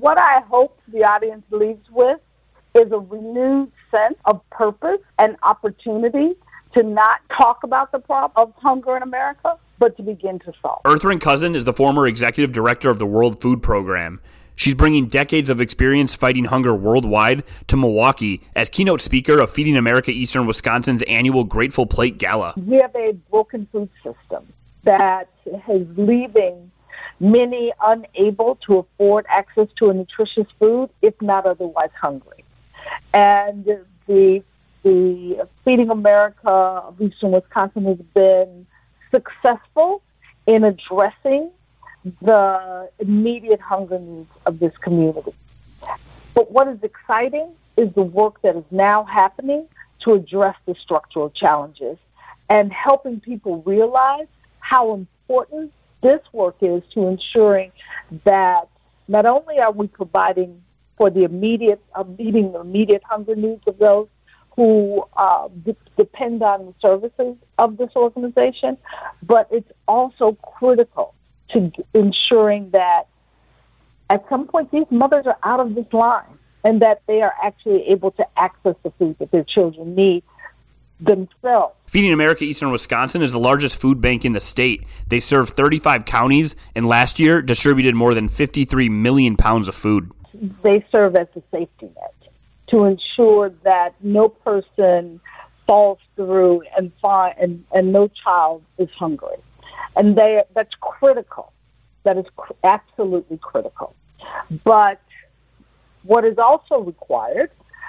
What I hope the audience leaves with is a renewed sense of purpose and opportunity to not talk about the problem of hunger in America, but to begin to solve. Ertharin Cousin is the former executive director of the World Food Program. She's bringing decades of experience fighting hunger worldwide to Milwaukee as keynote speaker of Feeding America Eastern Wisconsin's annual Grateful Plate Gala. We have a broken food system that is leaving many unable to afford access to a nutritious food, if not otherwise hungry. And the Feeding America of Eastern Wisconsin has been successful in addressing the immediate hunger needs of this community. But what is exciting is the work that is now happening to address the structural challenges and helping people realize how important this work is to ensuring that not only are we providing for the meeting the immediate hunger needs of those who depend on the services of this organization, but it's also critical to ensuring that at some point these mothers are out of this line and that they are actually able to access the food that their children need themselves. Feeding America Eastern Wisconsin is the largest food bank in the state. They serve 35 counties and last year distributed more than 53 million pounds of food. They serve as a safety net to ensure that no person falls through and no child is hungry. And that's critical. That is absolutely critical. But what is also required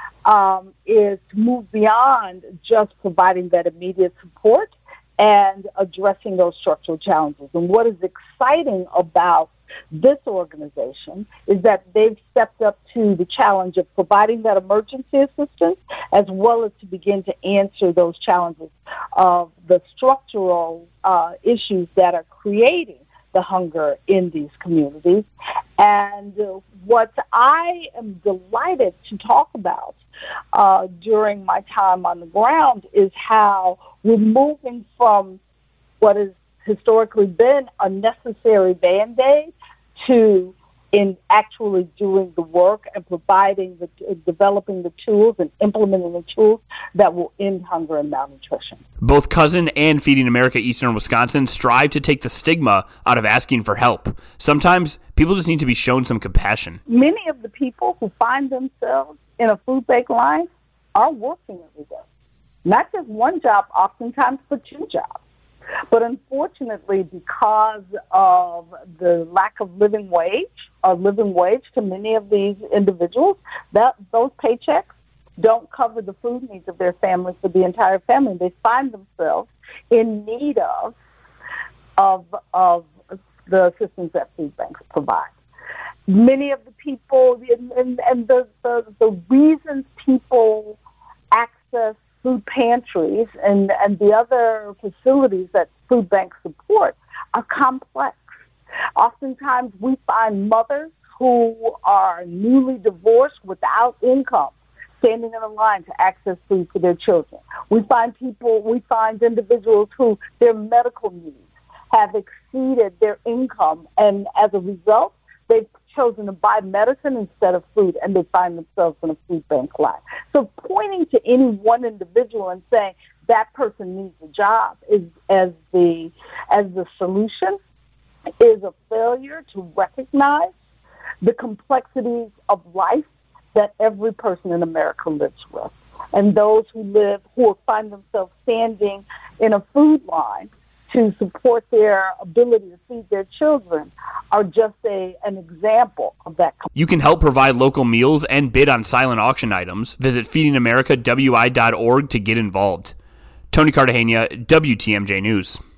is to move beyond just providing that immediate support and addressing those structural challenges. And what is exciting about this organization is that they've stepped up to the challenge of providing that emergency assistance as well as to begin to answer those challenges of the structural issues that are creating the hunger in these communities. And what I am delighted to talk about during my time on the ground is how we're moving from what has historically been a necessary Band-Aid to in actually doing the work and developing the tools and implementing the tools that will end hunger and malnutrition. Both Cousin and Feeding America Eastern Wisconsin strive to take the stigma out of asking for help. Sometimes people just need to be shown some compassion. Many of the people who find themselves in a food bank line are working every day. Not just one job, oftentimes, but two jobs. But unfortunately, because of the lack of living wage to many of these individuals, those paychecks don't cover the food needs of their families for the entire family. They find themselves in need of the assistance that food banks provide. Many of the people and the reasons people access food pantries and the other facilities that food banks support are complex. Oftentimes we find mothers who are newly divorced without income standing in a line to access food for their children. We find individuals who their medical needs have exceeded their income, and as a result, they've chosen to buy medicine instead of food, and they find themselves in a food bank line. So pointing to any one individual and saying that person needs a job as the solution is a failure to recognize the complexities of life that every person in America lives with. And those who find themselves standing in a food line to support their ability to feed their children are just an example of that. You can help provide local meals and bid on silent auction items. Visit feedingamericawi.org to get involved. Tony Cartagena, WTMJ News.